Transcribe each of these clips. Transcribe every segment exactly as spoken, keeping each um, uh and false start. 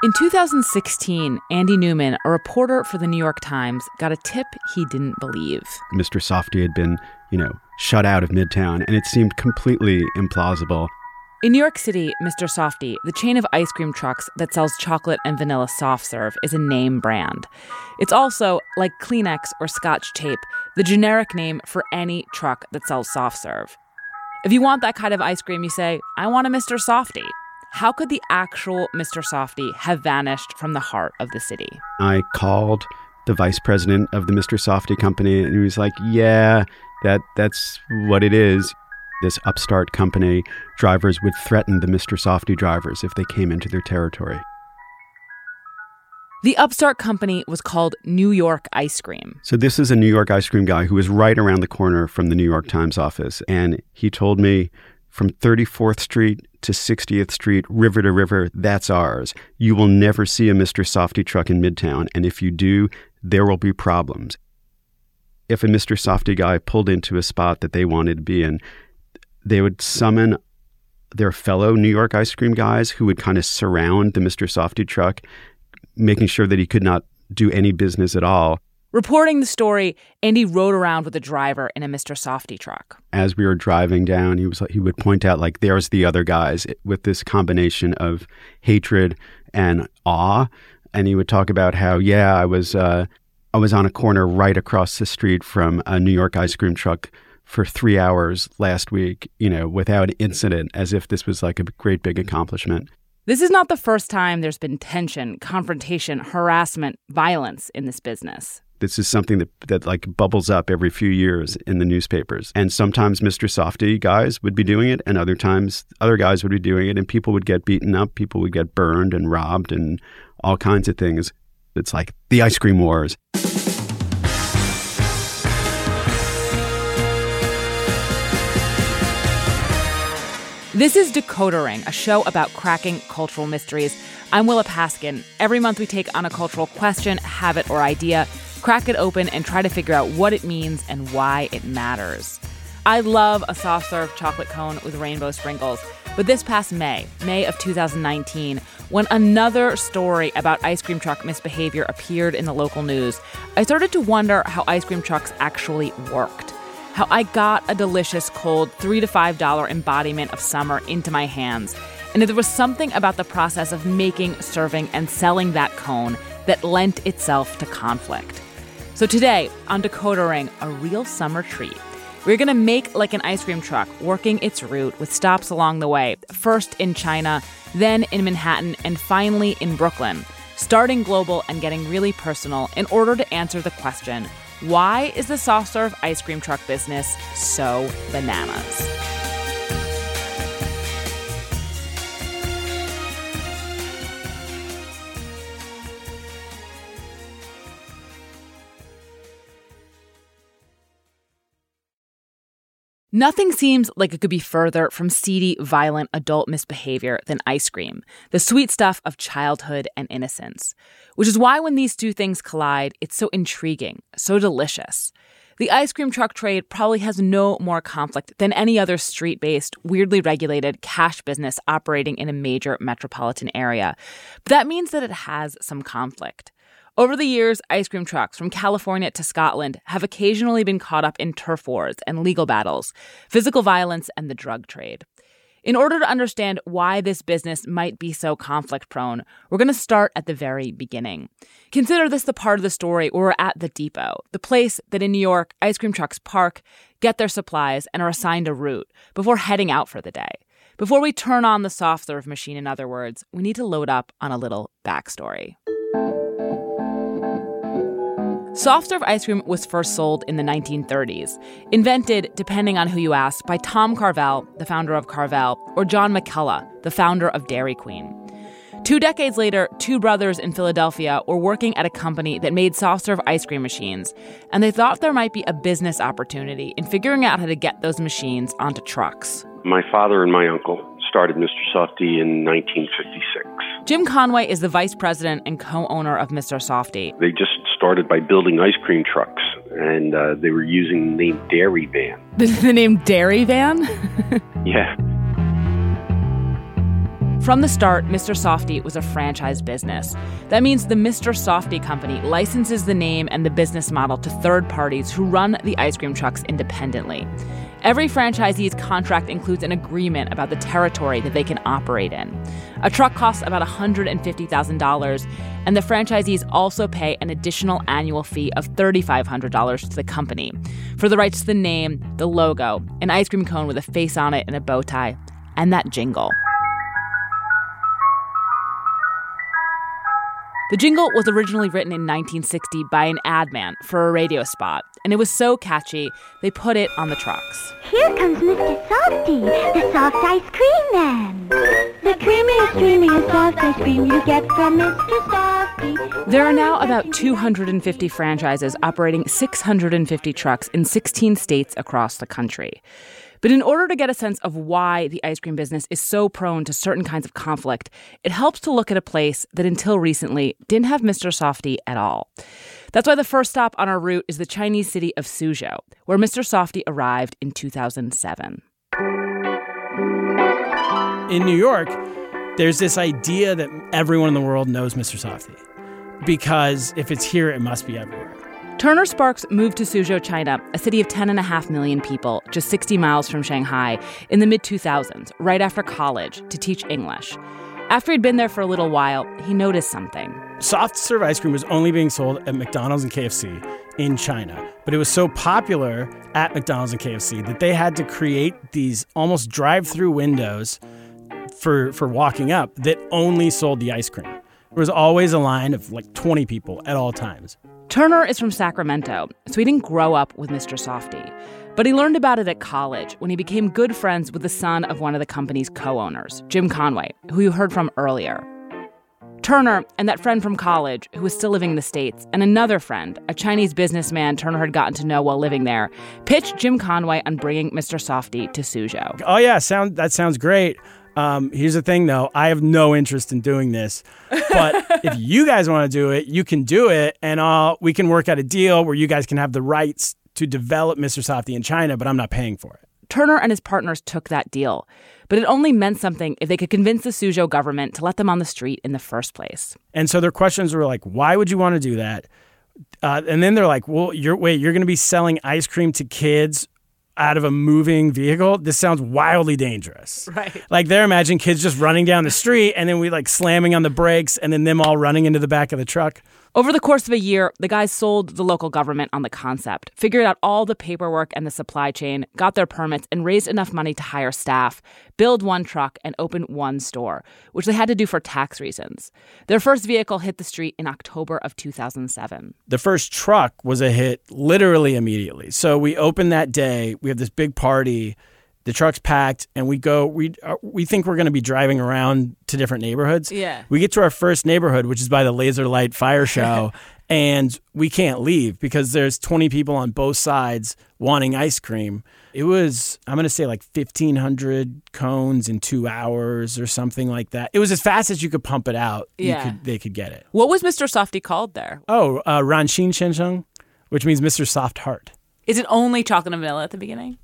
In two thousand sixteen, Andy Newman, a reporter for the New York Times, got a tip he didn't believe. Mister Softee had been, you know, shut out of Midtown, and it seemed completely implausible. In New York City, Mister Softee, the chain of ice cream trucks that sells chocolate and vanilla soft serve, is a name brand. It's also, like Kleenex or Scotch tape, the generic name for any truck that sells soft serve. If you want that kind of ice cream, you say, I want a Mister Softee. How could the actual Mister Softee have vanished from the heart of the city? I called the vice president of the Mister Softee company, and he was like, yeah, that that's what it is. This upstart company, drivers would threaten the Mister Softee drivers if they came into their territory. The upstart company was called New York Ice Cream. So this is a New York ice cream guy who was right around the corner from the New York Times office. And he told me, from thirty-fourth Street to sixtieth Street, river to river, that's ours. You will never see a Mister Softee truck in Midtown. And if you do, there will be problems. If a Mister Softee guy pulled into a spot that they wanted to be in, they would summon their fellow New York ice cream guys who would kind of surround the Mister Softee truck, making sure that he could not do any business at all. Reporting the story, Andy rode around with a driver in a Mister Softee truck. As we were driving down, he was he would point out, like, there's the other guys, with this combination of hatred and awe. And he would talk about how, yeah, I was uh, I was on a corner right across the street from a New York ice cream truck for three hours last week, you know, without incident, as if this was like a great big accomplishment. This is not the first time there's been tension, confrontation, harassment, violence in this business. This is something that, that like bubbles up every few years in the newspapers. And sometimes Mister Softee guys would be doing it, and other times other guys would be doing it, and people would get beaten up, people would get burned and robbed and all kinds of things. It's like the ice cream wars. This is Decoder Ring, a show about cracking cultural mysteries. I'm Willa Paskin. Every month we take on a cultural question, habit, or idea, crack it open, and try to figure out what it means and why it matters. I love a soft-serve chocolate cone with rainbow sprinkles. But this past May, May of two thousand nineteen, when another story about ice cream truck misbehavior appeared in the local news, I started to wonder how ice cream trucks actually worked. How I got a delicious, cold, three to five dollar embodiment of summer into my hands. And if there was something about the process of making, serving, and selling that cone that lent itself to conflict. So today, on Decoder Ring, a real summer treat. We're going to make like an ice cream truck, working its route with stops along the way, first in China, then in Manhattan, and finally in Brooklyn, starting global and getting really personal in order to answer the question, why is the soft-serve ice cream truck business so bananas? Nothing seems like it could be further from seedy, violent adult misbehavior than ice cream, the sweet stuff of childhood and innocence. Which is why when these two things collide, it's so intriguing, so delicious. The ice cream truck trade probably has no more conflict than any other street-based, weirdly regulated cash business operating in a major metropolitan area. But that means that it has some conflict. Over the years, ice cream trucks from California to Scotland have occasionally been caught up in turf wars and legal battles, physical violence, and the drug trade. In order to understand why this business might be so conflict-prone, we're going to start at the very beginning. Consider this the part of the story where we're at the depot, the place that in New York, ice cream trucks park, get their supplies, and are assigned a route before heading out for the day. Before we turn on the soft-serve machine, in other words, we need to load up on a little backstory. Soft-serve ice cream was first sold in the nineteen thirties, invented, depending on who you ask, by Tom Carvel, the founder of Carvel, or John McCullough, the founder of Dairy Queen. Two decades later, two brothers in Philadelphia were working at a company that made soft-serve ice cream machines, and they thought there might be a business opportunity in figuring out how to get those machines onto trucks. My father and my uncle started Mister Softee in nineteen fifty-six. Jim Conway is the vice president and co-owner of Mister Softee. They just started by building ice cream trucks, and uh, they were using the name Dairy Van. The, the name Dairy Van? Yeah. From the start, Mister Softee was a franchise business. That means the Mister Softee Company licenses the name and the business model to third parties who run the ice cream trucks independently. Every franchisee's contract includes an agreement about the territory that they can operate in. A truck costs about one hundred fifty thousand dollars, and the franchisees also pay an additional annual fee of three thousand five hundred dollars to the company for the rights to the name, the logo, an ice cream cone with a face on it and a bow tie, and that jingle. The jingle was originally written in nineteen sixty by an ad man for a radio spot, and it was so catchy, they put it on the trucks. Here comes Mister Softee, the soft ice cream man. The creamiest, creamiest soft ice cream you get from Mister Softee. There are now about two hundred fifty franchises operating six hundred fifty trucks in sixteen states across the country. But in order to get a sense of why the ice cream business is so prone to certain kinds of conflict, it helps to look at a place that until recently didn't have Mister Softee at all. That's why the first stop on our route is the Chinese city of Suzhou, where Mister Softee arrived in two thousand seven. In New York, there's this idea that everyone in the world knows Mister Softee, because if it's here, it must be everywhere. Turner Sparks moved to Suzhou, China, a city of ten point five million people, just sixty miles from Shanghai, in the mid two thousands, right after college, to teach English. After he'd been there for a little while, he noticed something. Soft serve ice cream was only being sold at McDonald's and K F C in China, but it was so popular at McDonald's and K F C that they had to create these almost drive-through windows for, for walking up that only sold the ice cream. There was always a line of like twenty people at all times. Turner is from Sacramento, so he didn't grow up with Mister Softee. But he learned about it at college when he became good friends with the son of one of the company's co-owners, Jim Conway, who you heard from earlier. Turner and that friend from college, who was still living in the States, and another friend, a Chinese businessman Turner had gotten to know while living there, pitched Jim Conway on bringing Mister Softee to Suzhou. Oh, yeah, sound that sounds great. Um, here's the thing, though. I have no interest in doing this. But if you guys want to do it, you can do it. And I'll, we can work out a deal where you guys can have the rights to develop Mister Softee in China, but I'm not paying for it. Turner and his partners took that deal. But it only meant something if they could convince the Suzhou government to let them on the street in the first place. And so their questions were like, why would you want to do that? Uh, and then they're like, well, you're, wait, you're going to be selling ice cream to kids out of a moving vehicle? This sounds wildly dangerous. Right. Like they're imagining kids just running down the street and then we like slamming on the brakes and then them all running into the back of the truck. Over the course of a year, the guys sold the local government on the concept, figured out all the paperwork and the supply chain, got their permits, and raised enough money to hire staff, build one truck, and open one store, which they had to do for tax reasons. Their first vehicle hit the street in October of two thousand seven. The first truck was a hit literally immediately. So we opened that day. We have this big party. The truck's packed, and we go. We uh, we think we're going to be driving around to different neighborhoods. Yeah. We get to our first neighborhood, which is by the Laser Light Fire Show, and we can't leave because there's twenty people on both sides wanting ice cream. It was, I'm going to say, like fifteen hundred cones in two hours or something like that. It was as fast as you could pump it out. Yeah. You could, they could get it. What was Mister Softee called there? Oh, uh, Ranxin Shensheng, which means Mister Soft Heart. Is it only chocolate and vanilla at the beginning?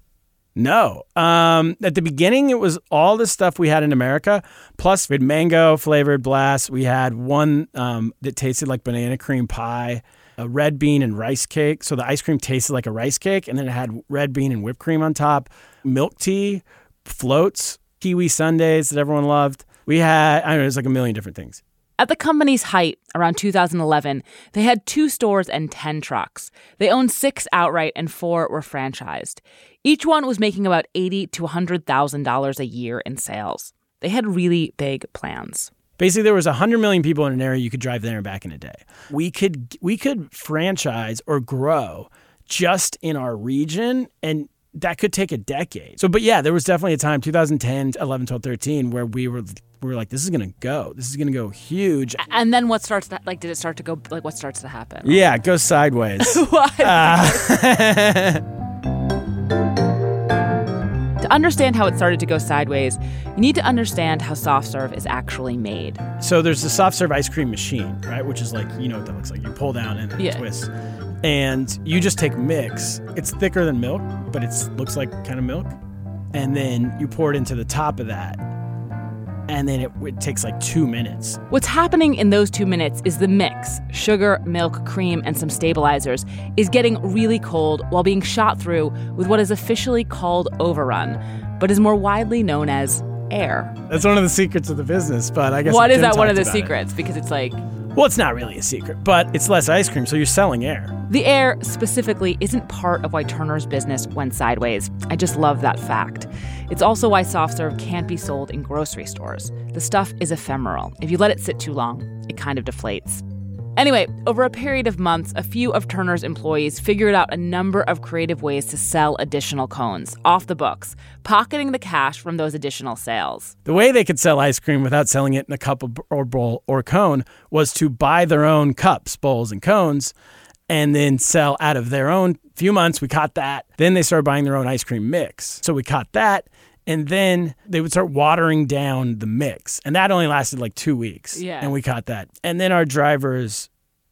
No. Um, at the beginning, it was all the stuff we had in America. Plus, we had mango flavored blast. We had one um, that tasted like banana cream pie, a red bean and rice cake. So the ice cream tasted like a rice cake, and then it had red bean and whipped cream on top. Milk tea, floats, kiwi sundaes that everyone loved. We had, I don't know, it was like a million different things. At the company's height, around two thousand eleven, they had two stores and ten trucks. They owned six outright and four were franchised. Each one was making about eighty thousand to one hundred thousand dollars a year in sales. They had really big plans. Basically, there was one hundred million people in an area you could drive there and back in a day. We could we could franchise or grow just in our region, and that could take a decade. So, but yeah, there was definitely a time, two thousand ten, eleven, twelve, thirteen, where we were we were like, this is going to go. This is going to go huge. And then what starts to, like, did it start to go, like, what starts to happen? Yeah, it goes sideways. What? Uh, To understand how it started to go sideways, you need to understand how soft serve is actually made. So there's the soft serve ice cream machine, right? Which is like, you know what that looks like. You pull down and then yeah. it twists. And you just take mix. It's thicker than milk, but it looks like kind of milk. And then you pour it into the top of that. and then it, it takes like two minutes. What's happening in those two minutes is the mix, sugar, milk, cream, and some stabilizers, is getting really cold while being shot through with what is officially called overrun, but is more widely known as air. That's one of the secrets of the business, but I guess... What is that one of the about secrets? It. Because it's like... Well, it's not really a secret, but it's less ice cream, so you're selling air. The air, specifically, isn't part of why Turner's business went sideways. I just love that fact. It's also why soft serve can't be sold in grocery stores. The stuff is ephemeral. If you let it sit too long, it kind of deflates. Anyway, over a period of months, a few of Turner's employees figured out a number of creative ways to sell additional cones off the books, pocketing the cash from those additional sales. The way they could sell ice cream without selling it in a cup or bowl or cone was to buy their own cups, bowls, and cones, and then sell out of their own. Few months, we caught that. Then they started buying their own ice cream mix. So we caught that. And then they would start watering down the mix. And that only lasted like two weeks. Yeah. And we caught that. And then our drivers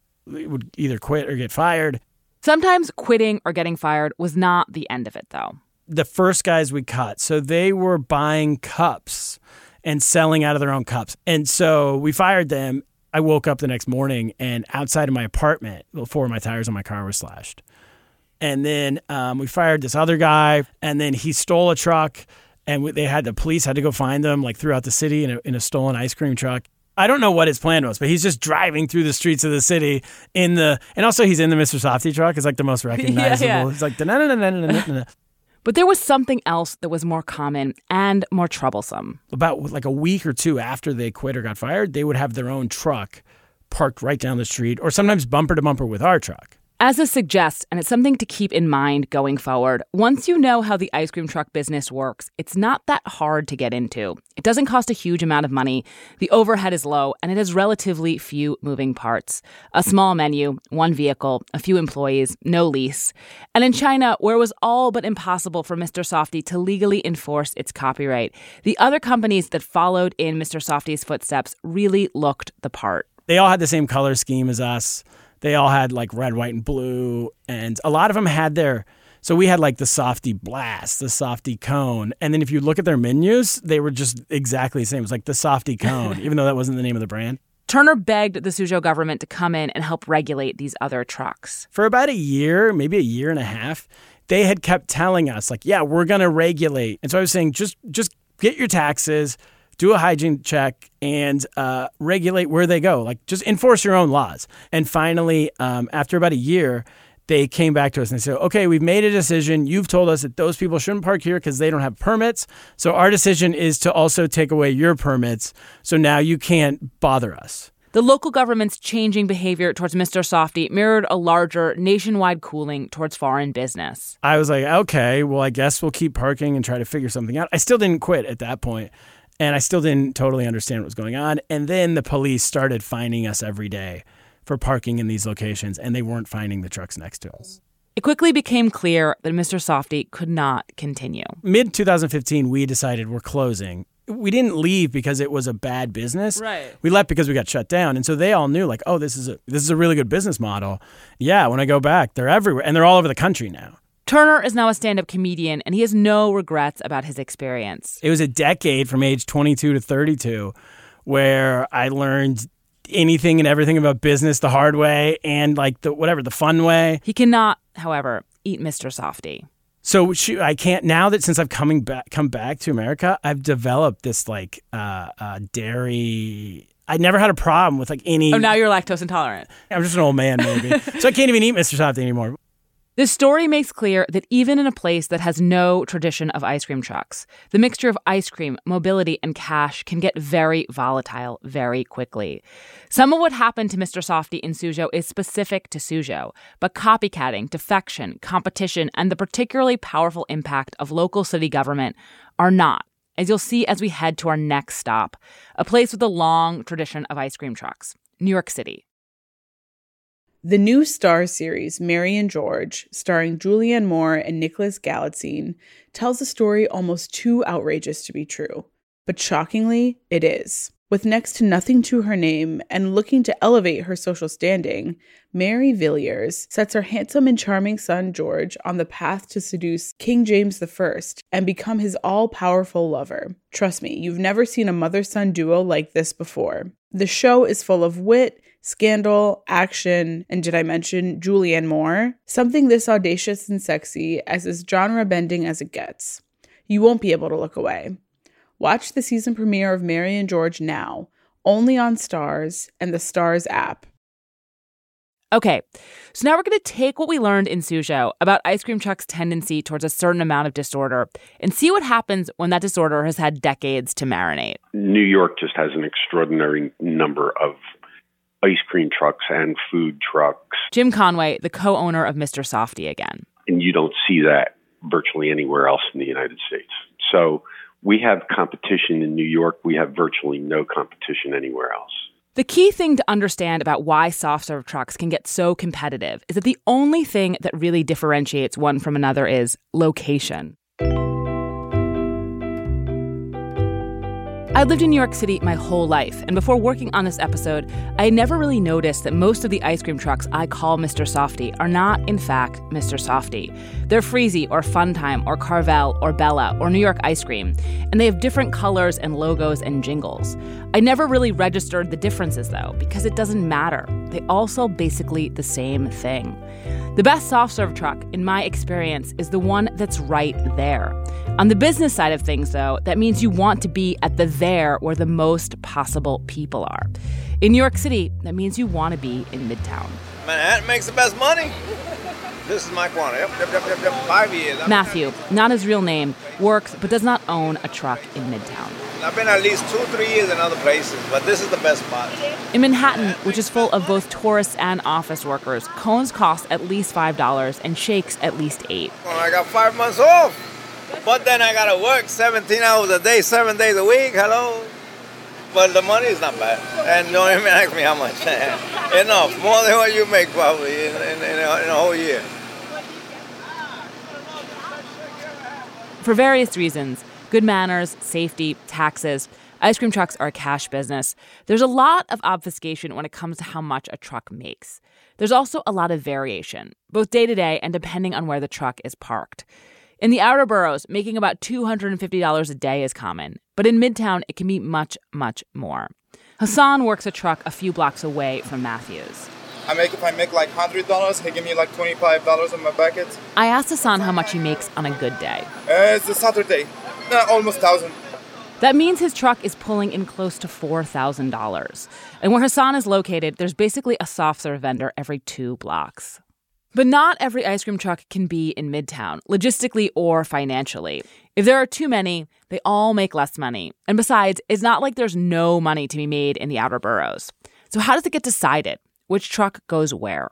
would either quit or get fired. Sometimes quitting or getting fired was not the end of it, though. The first guys we caught, so they were buying cups and selling out of their own cups. And so we fired them. I woke up the next morning and outside of my apartment, well, four of my tires on my car were slashed. And then um, we fired this other guy, and then he stole a truck. And they had the police had to go find them like throughout the city in a, in a stolen ice cream truck. I don't know what his plan was, but he's just driving through the streets of the city in the, and also he's in the Mister Softee truck. It's like the most recognizable. Yeah, yeah. He's like, da-na-na-na-na-na-na. But there was something else that was more common and more troublesome. About like a week or two after they quit or got fired, they would have their own truck parked right down the street or sometimes bumper to bumper with our truck. As this suggests, and it's something to keep in mind going forward, once you know how the ice cream truck business works, it's not that hard to get into. It doesn't cost a huge amount of money, the overhead is low, and it has relatively few moving parts. A small menu, one vehicle, a few employees, no lease. And in China, where it was all but impossible for Mister Softee to legally enforce its copyright, the other companies that followed in Mister Softee's footsteps really looked the part. They all had the same color scheme as us. They all had like red, white, and blue. And a lot of them had their, so we had like the Softee Blast, the Softee Cone. And then if you look at their menus, they were just exactly the same. It was like the Softee Cone, even though that wasn't the name of the brand. Turner begged the Suzhou government to come in and help regulate these other trucks. For about a year, maybe a year and a half, they had kept telling us like, yeah, we're going to regulate. And so I was saying, just just get your taxes, do a hygiene check, and uh, regulate where they go. Like, just enforce your own laws. And finally, um, after about a year, they came back to us and they said, okay, we've made a decision. You've told us that those people shouldn't park here because they don't have permits. So our decision is to also take away your permits. So now you can't bother us. The local government's changing behavior towards Mister Softee mirrored a larger nationwide cooling towards foreign business. I was like, okay, well, I guess we'll keep parking and try to figure something out. I still didn't quit at that point. And I still didn't totally understand what was going on. And then the police started finding us every day for parking in these locations, and they weren't finding the trucks next to us. It quickly became clear that Mister Softee could not continue. mid twenty fifteen, we decided we're closing. We didn't leave because it was a bad business. Right. We left because we got shut down. And so they all knew, like, oh, this is a this is a really good business model. Yeah, when I go back, they're everywhere. And they're all over the country now. Turner is now a stand-up comedian, and he has no regrets about his experience. It was a decade from age twenty-two to thirty-two where I learned anything and everything about business the hard way and like the whatever, the fun way. He cannot, however, eat Mister Softee. So she, I can't, now that since I've coming back, come back to America, I've developed this like uh, uh, dairy... I never had a problem with like any... Oh, now you're lactose intolerant. I'm just an old man, maybe. So I can't even eat Mister Softee anymore. This story makes clear that even in a place that has no tradition of ice cream trucks, the mixture of ice cream, mobility, and cash can get very volatile very quickly. Some of what happened to Mister Softee in Suzhou is specific to Suzhou, but copycatting, defection, competition, and the particularly powerful impact of local city government are not, as you'll see as we head to our next stop, a place with a long tradition of ice cream trucks, New York City. The new Star series, Mary and George, starring Julianne Moore and Nicholas Galitzine, tells a story almost too outrageous to be true. But shockingly, it is. With next to nothing to her name and looking to elevate her social standing, Mary Villiers sets her handsome and charming son George on the path to seduce King James the First and become his all-powerful lover. Trust me, you've never seen a mother-son duo like this before. The show is full of wit, scandal, action, and did I mention Julianne Moore? Something this audacious and sexy as is genre-bending as it gets. You won't be able to look away. Watch the season premiere of Mary and George now, only on Starz and the Starz app. Okay, so now we're going to take what we learned in Suzhou about ice cream trucks' tendency towards a certain amount of disorder and see what happens when that disorder has had decades to marinate. New York just has an extraordinary number of ice cream trucks and food trucks. Jim Conway, the co-owner of Mister Softee again. And you don't see that virtually anywhere else in the United States. So we have competition in New York. We have virtually no competition anywhere else. The key thing to understand about why soft-serve trucks can get so competitive is that the only thing that really differentiates one from another is location. I lived in New York City my whole life, and before working on this episode, I had never really noticed that most of the ice cream trucks I call Mister Softee are not, in fact, Mister Softee. They're Freezy or Funtime or Carvel or Bella or New York Ice Cream, and they have different colors and logos and jingles. I never really registered the differences, though, because it doesn't matter. They all sell basically the same thing. The best soft-serve truck, in my experience, is the one that's right there. On the business side of things, though, that means you want to be at the there where the most possible people are. In New York City, that means you want to be in Midtown. Manhattan makes the best money. This is my corner. Yep, yep, yep, yep, yep. Five years. I'm Matthew, not his real name, works but does not own a truck in Midtown. I've been at least two, three years in other places, but this is the best spot. In Manhattan, which is full of both tourists and office workers, cones cost at least five dollars and shakes at least eight dollars. Well, I got five months off. But then I gotta work seventeen hours a day, seven days a week. Hello. But the money is not bad. And don't even ask me how much. Enough. More than what you make probably in, in, in, a, in a whole year. For various reasons, good manners, safety, taxes, ice cream trucks are a cash business. There's a lot of obfuscation when it comes to how much a truck makes. There's also a lot of variation, both day to day and depending on where the truck is parked. In the outer boroughs, making about two hundred fifty dollars a day is common, but in Midtown, it can be much, much more. Hassan works a truck a few blocks away from Matthew's. I make if I make like one hundred dollars, he give me like twenty-five dollars on my bucket. I asked Hassan how much he makes on a good day. Uh, it's a Saturday, uh, almost one thousand. That means his truck is pulling in close to four thousand dollars. And where Hassan is located, there's basically a soft-serve vendor every two blocks. But not every ice cream truck can be in Midtown, logistically or financially. If there are too many, they all make less money. And besides, it's not like there's no money to be made in the outer boroughs. So how does it get decided? Which truck goes where?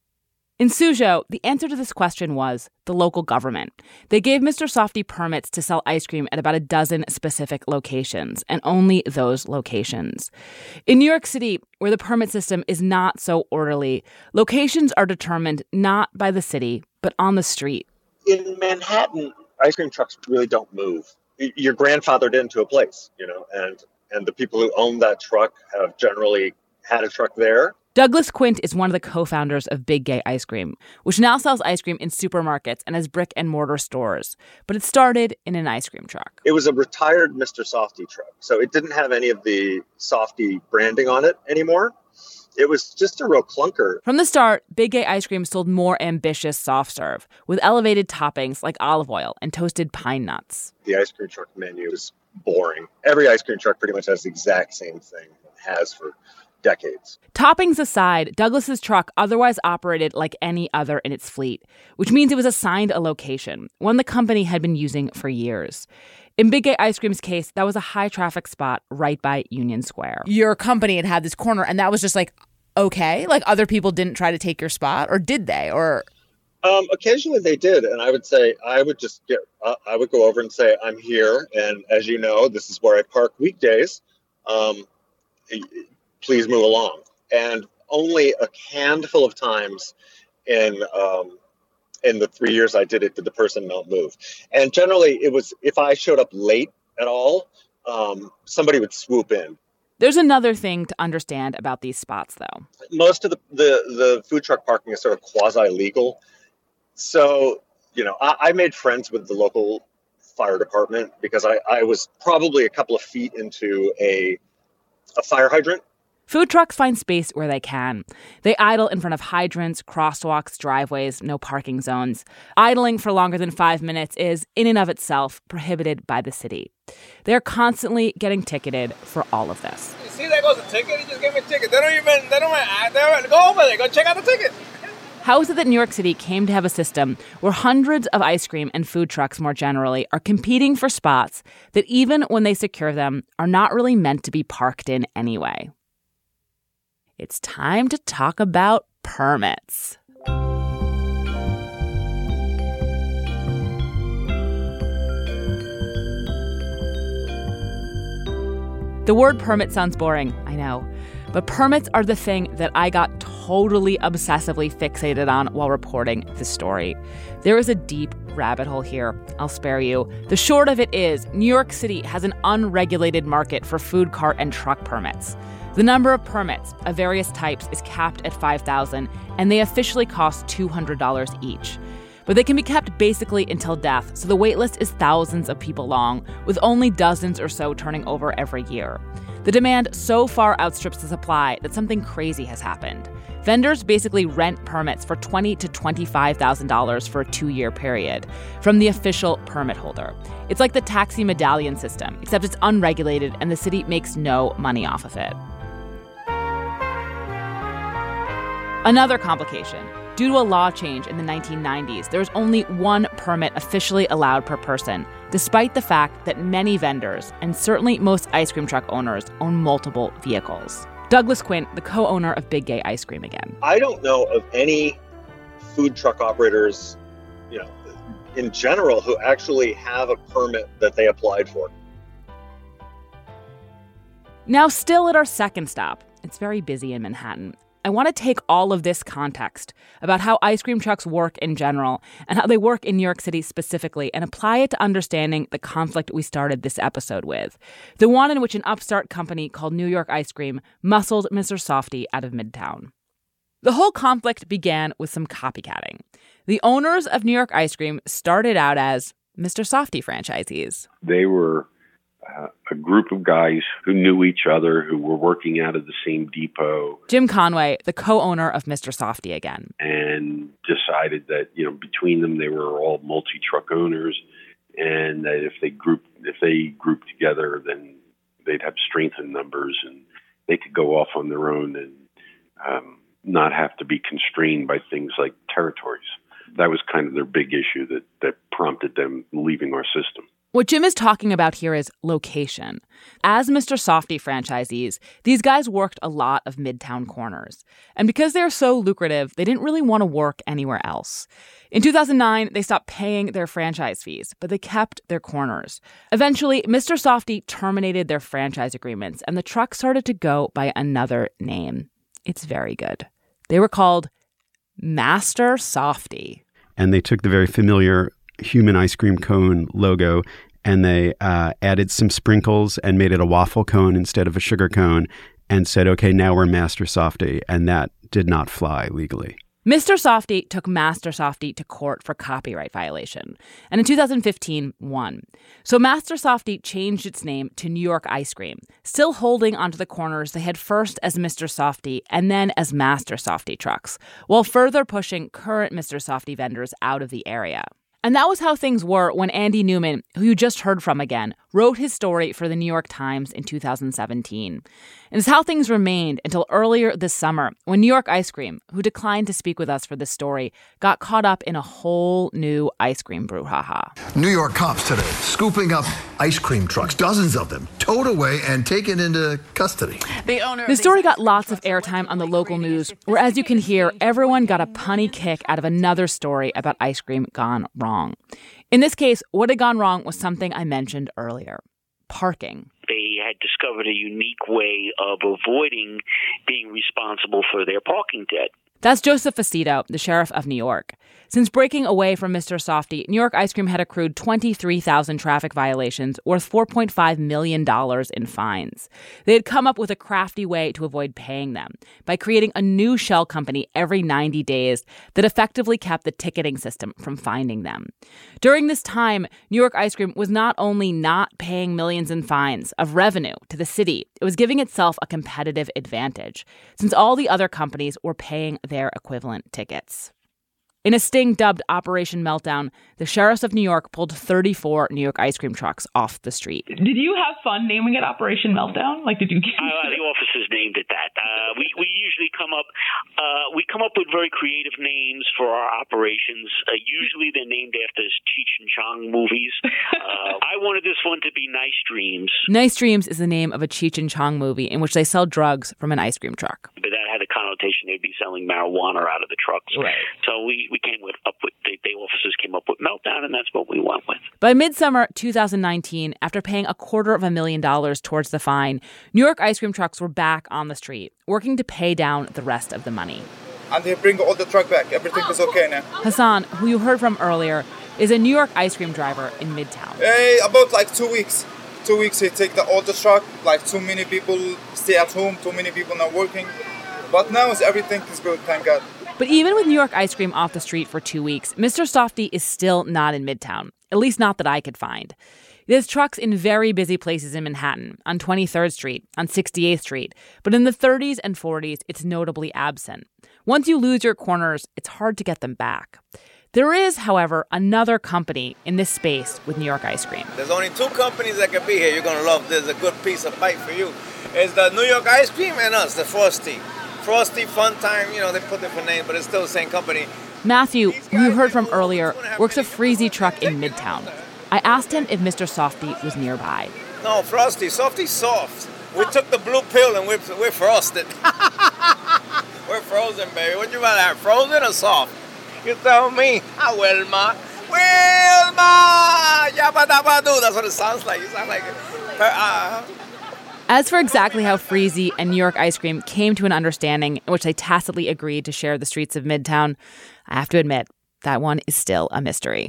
In Suzhou, the answer to this question was the local government. They gave Mister Softee permits to sell ice cream at about a dozen specific locations, and only those locations. In New York City, where the permit system is not so orderly, locations are determined not by the city, but on the street. In Manhattan, ice cream trucks really don't move. You're grandfathered into a place, you know, and, and the people who own that truck have generally had a truck there. Douglas Quint is one of the co-founders of Big Gay Ice Cream, which now sells ice cream in supermarkets and has brick and mortar stores. But it started in an ice cream truck. It was a retired Mister Softee truck, so it didn't have any of the Softee branding on it anymore. It was just a real clunker. From the start, Big Gay Ice Cream sold more ambitious soft serve with elevated toppings like olive oil and toasted pine nuts. The ice cream truck menu is boring. Every ice cream truck pretty much has the exact same thing, has for decades. Toppings aside, Douglas's truck otherwise operated like any other in its fleet, which means it was assigned a location, one the company had been using for years. In Big Gay Ice Cream's case, that was a high-traffic spot right by Union Square. Your company had had this corner, and that was just like, okay? Like, other people didn't try to take your spot, or did they? Or um, occasionally they did, and I would say, I would just get, uh, I would go over and say, I'm here, and as you know, this is where I park weekdays. Um, please move along. And only a handful of times in um, in the three years I did it did the person not move. And generally it was, if I showed up late at all, um, somebody would swoop in There's another thing to understand about these spots, though. Most of the, the, the food truck parking is sort of quasi-legal. So, you know, I, I made friends with the local fire department because I, I was probably a couple of feet into a a fire hydrant. Food trucks find space where they can. They idle in front of hydrants, crosswalks, driveways, no parking zones. Idling for longer than five minutes is, in and of itself, prohibited by the city. They're constantly getting ticketed for all of this. You see, there goes a ticket. He just gave me a ticket. They don't even, they don't even, they don't, go over there, go check out the ticket. How is it that New York City came to have a system where hundreds of ice cream and food trucks more generally are competing for spots that even when they secure them are not really meant to be parked in anyway? It's time to talk about permits. The word permit sounds boring, I know. But permits are the thing that I got totally obsessively fixated on while reporting this story. There is a deep rabbit hole here. I'll spare you. The short of it is, New York City has an unregulated market for food cart and truck permits. The number of permits of various types is capped at five thousand, and they officially cost two hundred dollars each. But they can be kept basically until death, so the waitlist is thousands of people long, with only dozens or so turning over every year. The demand so far outstrips the supply that something crazy has happened. Vendors basically rent permits for twenty thousand to twenty-five thousand dollars for a two-year period from the official permit holder. It's like the taxi medallion system, except it's unregulated and the city makes no money off of it. Another complication. Due to a law change in the nineteen nineties, there is only one permit officially allowed per person, despite the fact that many vendors, and certainly most ice cream truck owners, own multiple vehicles. Douglas Quint, the co-owner of Big Gay Ice Cream again. I don't know of any food truck operators, you know, in general, who actually have a permit that they applied for. Now, still at our second stop, it's very busy in Manhattan. I want to take all of this context about how ice cream trucks work in general and how they work in New York City specifically and apply it to understanding the conflict we started this episode with, the one in which an upstart company called New York Ice Cream muscled Mister Softee out of Midtown. The whole conflict began with some copycatting. The owners of New York Ice Cream started out as Mister Softee franchisees. They were Uh, a group of guys who knew each other, who were working out of the same depot. Jim Conway, the co-owner of Mister Softee again. And decided that, you know, between them, they were all multi-truck owners, and that if they grouped, if they grouped together, then they'd have strength in numbers, and they could go off on their own and um, not have to be constrained by things like territories. That was kind of their big issue that, that prompted them leaving our system. What Jim is talking about here is location. As Mister Softee franchisees, these guys worked a lot of Midtown corners. And because they're so lucrative, they didn't really want to work anywhere else. In two thousand nine, they stopped paying their franchise fees, but they kept their corners. Eventually, Mister Softee terminated their franchise agreements, and the truck started to go by another name. It's very good. They were called Master Softee. And they took the very familiar human ice cream cone logo, and they uh, added some sprinkles and made it a waffle cone instead of a sugar cone and said, okay, now we're Master Softee. And that did not fly legally. Mister Softee took Master Softee to court for copyright violation, and in two thousand fifteen, won. So Master Softee changed its name to New York Ice Cream, still holding onto the corners they had first as Mister Softee and then as Master Softee trucks, while further pushing current Mister Softee vendors out of the area. And that was how things were when Andy Newman, who you just heard from again, wrote his story for the New York Times in two thousand seventeen. And it's how things remained until earlier this summer when New York Ice Cream, who declined to speak with us for this story, got caught up in a whole new ice cream brouhaha. New York cops today scooping up ice cream trucks, dozens of them, towed away and taken into custody. The, owner the story got lots of airtime on the local news, where, as you can hear, everyone got a punny kick out of another story about ice cream gone wrong. In this case, what had gone wrong was something I mentioned earlier: parking. They had discovered a unique way of avoiding being responsible for their parking debt. That's Joseph Faceto, the sheriff of New York. Since breaking away from Mister Softee, New York Ice Cream had accrued twenty-three thousand traffic violations worth four point five million dollars in fines. They had come up with a crafty way to avoid paying them by creating a new shell company every ninety days that effectively kept the ticketing system from finding them. During this time, New York Ice Cream was not only not paying millions in fines of revenue to the city, it was giving itself a competitive advantage, since all the other companies were paying their equivalent tickets. In a sting dubbed Operation Meltdown, the sheriffs of New York pulled thirty-four New York ice cream trucks off the street. Did you have fun naming it Operation Meltdown? Like, did you? uh, the officers named it that. Uh, we we usually come up uh, we come up with very creative names for our operations. Uh, usually they're named after Cheech and Chong movies. Uh, I wanted this one to be Nice Dreams. Nice Dreams is the name of a Cheech and Chong movie in which they sell drugs from an ice cream truck. But that had a connotation they'd be selling marijuana out of the trucks. Right. So we, we came with up with the, the officers came up with Meltdown, and that's what we went with. By midsummer two thousand nineteen, after paying a quarter of a million dollars towards the fine, New York ice cream trucks were back on the street, working to pay down the rest of the money. And they bring all the truck back. Everything is okay now. Hassan, who you heard from earlier, is a New York ice cream driver in Midtown. Hey, about like two weeks. Two weeks he take the older truck. Like too many people stay at home. Too many people not working. But now is everything is good, thank God. But even with New York ice cream off the street for two weeks, Mister Softee is still not in Midtown, at least not that I could find. There's trucks in very busy places in Manhattan, on twenty-third Street, on sixty-eighth Street, but in the thirties and forties, it's notably absent. Once you lose your corners, it's hard to get them back. There is, however, another company in this space with New York ice cream. There's only two companies that can be here. You're going to love this. A good piece of bite for you. It's the New York ice cream and us, the Frosty. Frosty, Fun Time, you know, they put different names, but it's still the same company. Matthew, who you heard from earlier, works a Freezy truck in Midtown. I asked him if Mister Softee was nearby. No, Frosty. Softy's soft. We took the blue pill and we're, we're frosted. We're frozen, baby. What you rather have, frozen or soft? You tell me. Ah, Wilma. Wilma! Yabba dabba doo. That's what it sounds like. You sound like it. Uh, As for exactly how Freezy and New York ice cream came to an understanding in which they tacitly agreed to share the streets of Midtown, I have to admit, that one is still a mystery.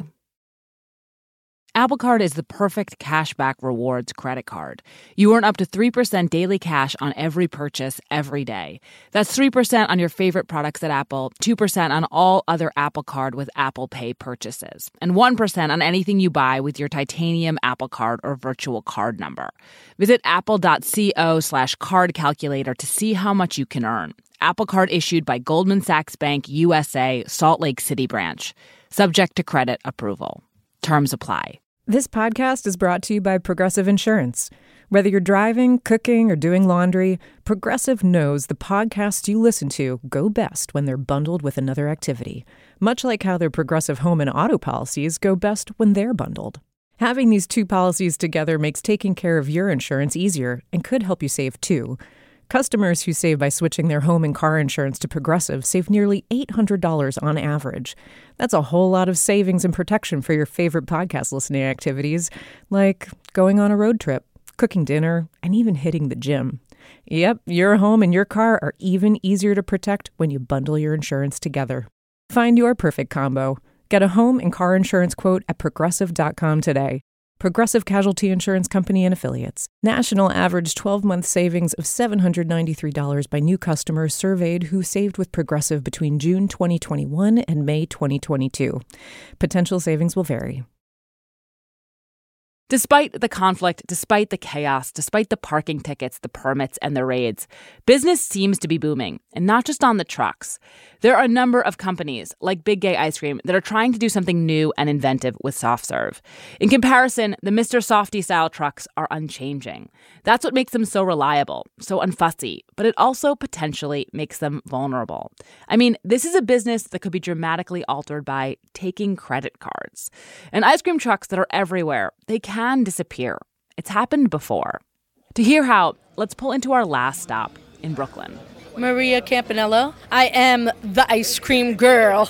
Apple Card is the perfect cashback rewards credit card. You earn up to three percent daily cash on every purchase every day. That's three percent on your favorite products at Apple, two percent on all other Apple Card with Apple Pay purchases, and one percent on anything you buy with your titanium Apple Card or virtual card number. Visit apple.co slash card calculator to see how much you can earn. Apple Card issued by Goldman Sachs Bank U S A, Salt Lake City branch. Subject to credit approval. Terms apply. This podcast is brought to you by Progressive Insurance. Whether you're driving, cooking, or doing laundry, Progressive knows the podcasts you listen to go best when they're bundled with another activity, much like how their Progressive home and auto policies go best when they're bundled. Having these two policies together makes taking care of your insurance easier and could help you save too. Customers who save by switching their home and car insurance to Progressive save nearly eight hundred dollars on average. That's a whole lot of savings and protection for your favorite podcast listening activities, like going on a road trip, cooking dinner, and even hitting the gym. Yep, your home and your car are even easier to protect when you bundle your insurance together. Find your perfect combo. Get a home and car insurance quote at progressive dot com today. Progressive Casualty Insurance Company and Affiliates. National average twelve-month savings of seven hundred ninety-three dollars by new customers surveyed who saved with Progressive between June twenty twenty-one and May twenty twenty-two. Potential savings will vary. Despite the conflict, despite the chaos, despite the parking tickets, the permits, and the raids, business seems to be booming, and not just on the trucks. There are a number of companies, like Big Gay Ice Cream, that are trying to do something new and inventive with soft serve. In comparison, the Mister Softee-style trucks are unchanging. That's what makes them so reliable, so unfussy, but it also potentially makes them vulnerable. I mean, this is a business that could be dramatically altered by taking credit cards. And ice cream trucks that are everywhere, they can can disappear. It's happened before. To hear how, let's pull into our last stop in Brooklyn. Maria Campanello. I am the ice cream girl.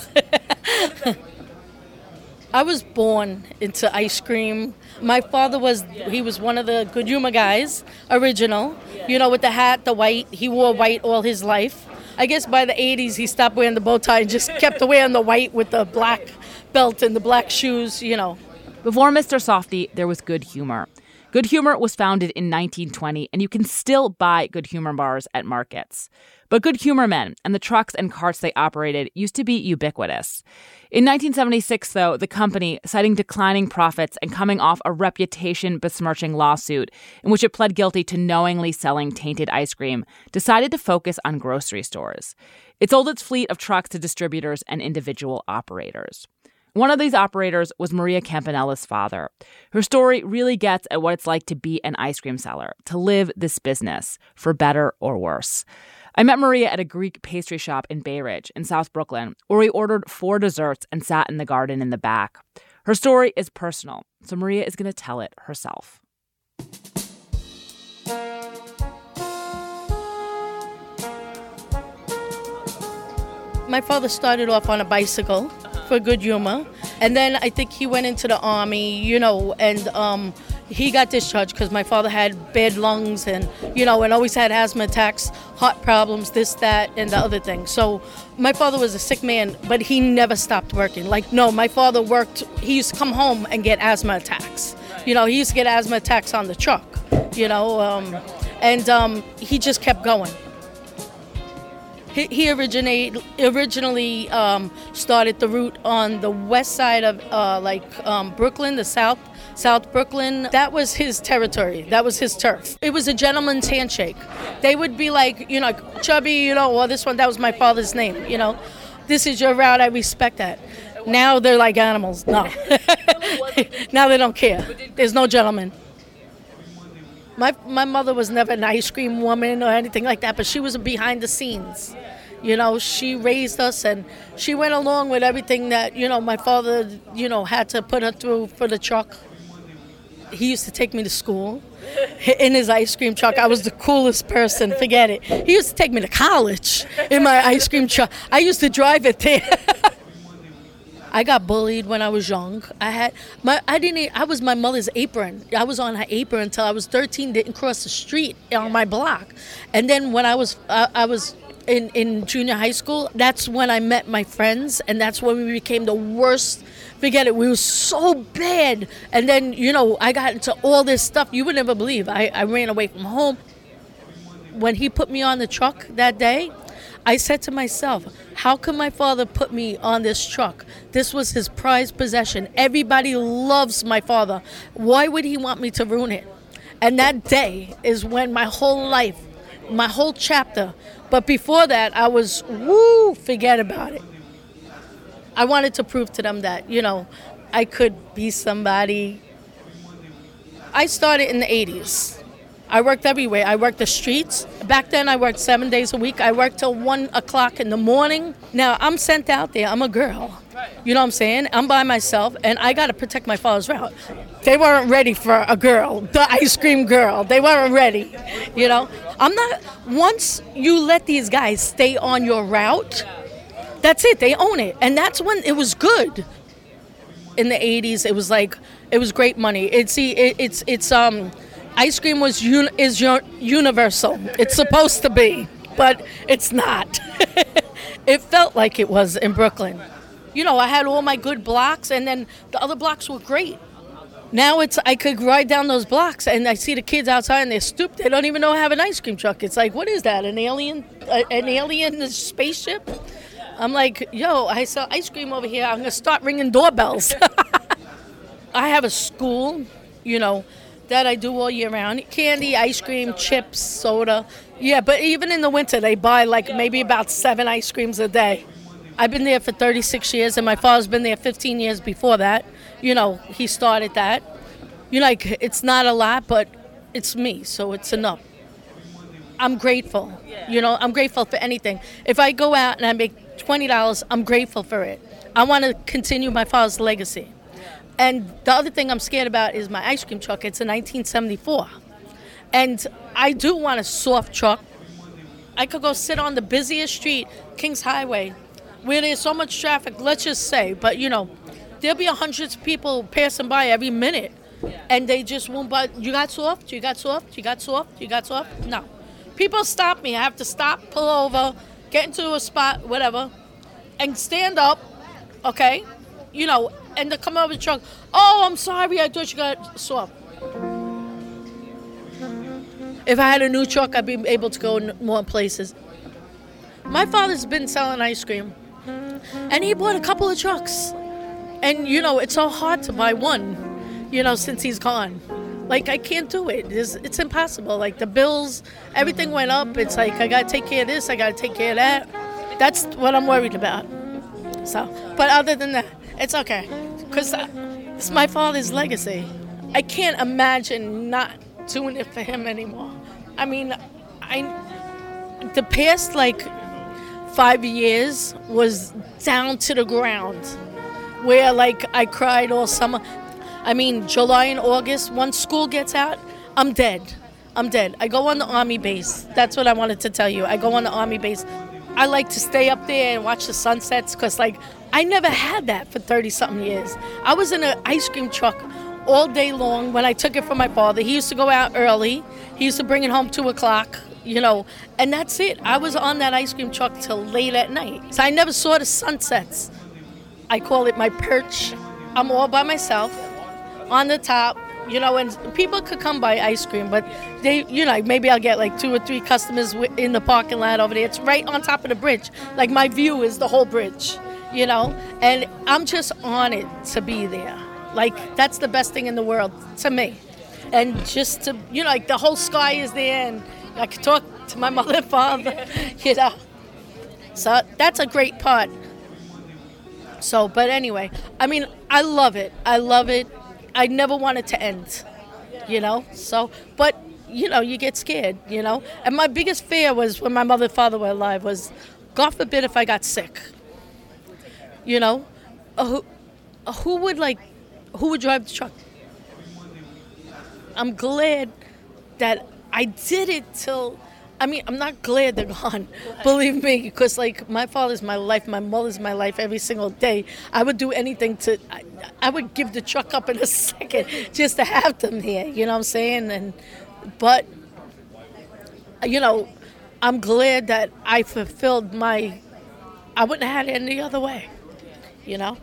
I was born into ice cream. My father was, he was one of the Good Yuma guys, original. You know, with the hat, the white. He wore white all his life. I guess by the eighties, he stopped wearing the bow tie and just kept wearing the white with the black belt and the black shoes, you know. Before Mister Softee, there was Good Humor. Good Humor was founded in nineteen twenty, and you can still buy Good Humor bars at markets. But Good Humor men and the trucks and carts they operated used to be ubiquitous. In nineteen seventy-six, though, the company, citing declining profits and coming off a reputation-besmirching lawsuit in which it pled guilty to knowingly selling tainted ice cream, decided to focus on grocery stores. It sold its fleet of trucks to distributors and individual operators. One of these operators was Maria Campanella's father. Her story really gets at what it's like to be an ice cream seller, to live this business, for better or worse. I met Maria at a Greek pastry shop in Bay Ridge in South Brooklyn, where we ordered four desserts and sat in the garden in the back. Her story is personal, so Maria is going to tell it herself. My father started off on a bicycle for Good Humor, and then I think he went into the army, you know, and um, he got discharged because my father had bad lungs and, you know, and always had asthma attacks, heart problems, this, that, and the other thing. So my father was a sick man, but he never stopped working. Like, no, my father worked, he used to come home and get asthma attacks. You know, he used to get asthma attacks on the truck, you know, um, and um, he just kept going. He, he originate, originally um, started the route on the west side of, uh, like, um, Brooklyn, the south, South Brooklyn. That was his territory. That was his turf. It was a gentleman's handshake. They would be like, you know, Chubby, you know, well, this one, that was my father's name, you know. This is your route, I respect that. Now they're like animals. No. Now they don't care. There's no gentleman. My my mother was never an ice cream woman or anything like that, but she was behind the scenes. You know, she raised us and she went along with everything that, you know, my father, you know, had to put her through for the truck. He used to take me to school in his ice cream truck. I was the coolest person, forget it. He used to take me to college in my ice cream truck. I used to drive it there. I got bullied when I was young. I had my I didn't I was my mother's apron. I was on her apron until I was thirteen, didn't cross the street on my block. And then when I was uh, I was in, in junior high school, that's when I met my friends, and that's when we became the worst. Forget it, we were so bad. And then, you know, I got into all this stuff you would never believe. I, I ran away from home. When he put me on the truck that day, I said to myself, how can my father put me on this truck? This was his prized possession. Everybody loves my father. Why would he want me to ruin it? And that day is when my whole life, my whole chapter, but before that, I was, woo, forget about it. I wanted to prove to them that, you know, I could be somebody. I started in the eighties. I worked everywhere. I worked the streets. Back then, I worked seven days a week. I worked till one o'clock in the morning. Now, I'm sent out there. I'm a girl. You know what I'm saying? I'm by myself, and I got to protect my father's route. They weren't ready for a girl, the ice cream girl. They weren't ready, you know? I'm not, once you let these guys stay on your route, that's it. They own it. And that's when it was good. In the eighties, it was like, it was great money. It's, see, it, it's, it's, um, ice cream was un- is un- universal. It's supposed to be, but it's not. It felt like it was in Brooklyn. You know, I had all my good blocks, and then the other blocks were great. Now it's I could ride down those blocks, and I see the kids outside, and they're stupid. They don't even know I have an ice cream truck. It's like, what is that, an alien, uh, an alien spaceship? I'm like, yo, I sell ice cream over here. I'm going to start ringing doorbells. I have a school, you know, that I do all year round. Candy, ice cream, chips, soda. Yeah, but even in the winter, they buy like maybe about seven ice creams a day. I've been there for thirty-six years, and my father's been there fifteen years before that. You know, he started that. You know, like, it's not a lot, but it's me, so it's enough. I'm grateful. You know, I'm grateful for anything. If I go out and I make twenty dollars, I'm grateful for it. I want to continue my father's legacy. And the other thing I'm scared about is my ice cream truck. It's a nineteen seventy-four. And I do want a soft truck. I could go sit on the busiest street, Kings Highway, where there's so much traffic, let's just say. But, you know, there'll be hundreds of people passing by every minute. And they just won't buy. You got soft? You got soft? You got soft? You got soft? No. People stop me. I have to stop, pull over, get get into a spot, whatever, and stand up, okay? You know, and to come out of the truck, oh, I'm sorry, I thought you got soft. If I had a new truck, I'd be able to go n- more places. My father's been selling ice cream, and he bought a couple of trucks. And, you know, it's so hard to buy one, you know, since he's gone. Like, I can't do it. It's, it's impossible. Like, the bills, everything went up. It's like, I got to take care of this, I got to take care of that. That's what I'm worried about. So, but other than that, it's okay. Because it's my father's legacy. I can't imagine not doing it for him anymore. I mean, I the past, like, five years was down to the ground. Where, like, I cried all summer. I mean, July and August, once school gets out, I'm dead. I'm dead. I go on the Army base. That's what I wanted to tell you. I go on the Army base. I like to stay up there and watch the sunsets because, like, I never had that for thirty-something years. I was in an ice cream truck all day long when I took it from my father. He used to go out early. He used to bring it home two o'clock, you know, and that's it. I was on that ice cream truck till late at night. So I never saw the sunsets. I call it my perch. I'm all by myself on the top, you know, and people could come buy ice cream, but they, you know, maybe I'll get like two or three customers in the parking lot over there. It's right on top of the bridge. Like, my view is the whole bridge, you know, and I'm just honored to be there. Like, that's the best thing in the world to me. And just to, you know, like, the whole sky is there, and I can talk to my mother and father, you know. So that's a great part. So, but anyway, I mean, I love it. I love it. I never want it to end, you know. So, but, you know, you get scared, you know. And my biggest fear was when my mother and father were alive was, God forbid if I got sick, you know. Uh, who, uh, who would, like, who would drive the truck? I'm glad that I did it till, I mean, I'm not glad they're gone, believe me, because, like, my father's my life, my mother's my life every single day. I would do anything to, I, I would give the truck up in a second just to have them here, you know what I'm saying? And, but, you know, I'm glad that I fulfilled my, I wouldn't have had it any other way, you know?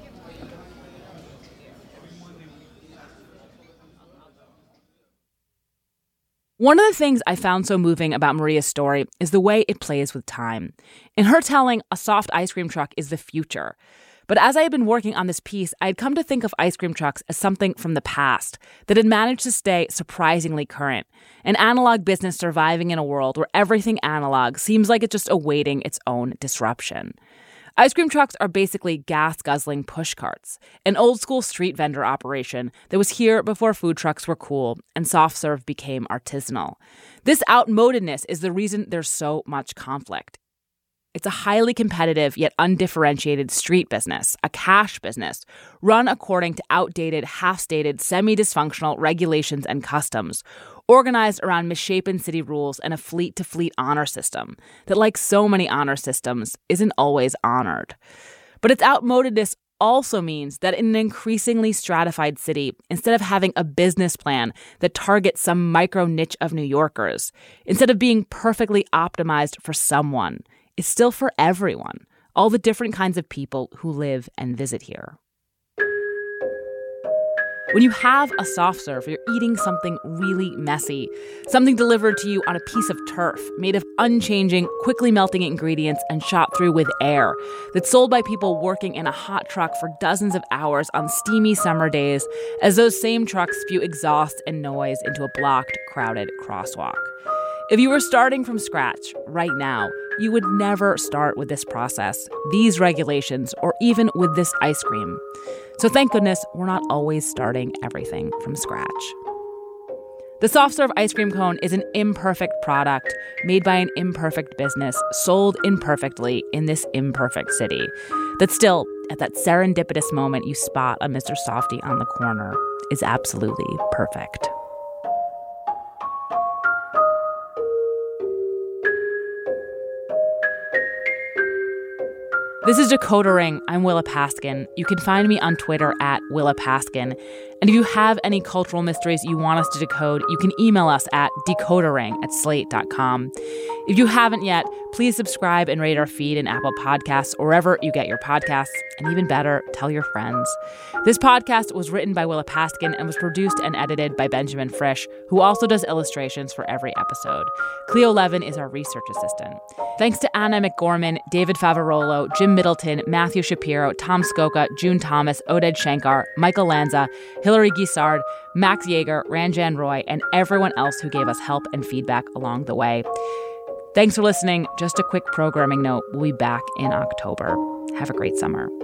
One of the things I found so moving about Maria's story is the way it plays with time. In her telling, a soft ice cream truck is the future. But as I had been working on this piece, I had come to think of ice cream trucks as something from the past that had managed to stay surprisingly current, an analog business surviving in a world where everything analog seems like it's just awaiting its own disruption. Ice cream trucks are basically gas-guzzling push carts, an old-school street vendor operation that was here before food trucks were cool and soft serve became artisanal. This outmodedness is the reason there's so much conflict. It's a highly competitive yet undifferentiated street business, a cash business, run according to outdated, half-stated, semi-dysfunctional regulations and customs, organized around misshapen city rules and a fleet-to-fleet honor system that, like so many honor systems, isn't always honored. But its outmodedness also means that in an increasingly stratified city, instead of having a business plan that targets some micro niche of New Yorkers, instead of being perfectly optimized for someone, it's still for everyone, all the different kinds of people who live and visit here. When you have a soft serve, you're eating something really messy, something delivered to you on a piece of turf made of unchanging, quickly melting ingredients and shot through with air, that's sold by people working in a hot truck for dozens of hours on steamy summer days as those same trucks spew exhaust and noise into a blocked, crowded crosswalk. If you were starting from scratch right now, you would never start with this process, these regulations, or even with this ice cream. So thank goodness we're not always starting everything from scratch. The soft serve ice cream cone is an imperfect product made by an imperfect business, sold imperfectly in this imperfect city. That still, at that serendipitous moment you spot a Mister Softy on the corner, is absolutely perfect. This is Decoder Ring. I'm Willa Paskin. You can find me on Twitter at Willa Paskin. And if you have any cultural mysteries you want us to decode, you can email us at decodering at slate dot com. If you haven't yet, please subscribe and rate our feed in Apple Podcasts or wherever you get your podcasts. And even better, tell your friends. This podcast was written by Willa Paskin and was produced and edited by Benjamin Frisch, who also does illustrations for every episode. Cleo Levin is our research assistant. Thanks to Anna McGorman, David Favarolo, Jim Middleton, Matthew Shapiro, Tom Skoka, June Thomas, Oded Shankar, Michael Lanza, Hilary Guissard, Max Yeager, Ranjan Roy, and everyone else who gave us help and feedback along the way. Thanks for listening. Just a quick programming note. We'll be back in October. Have a great summer.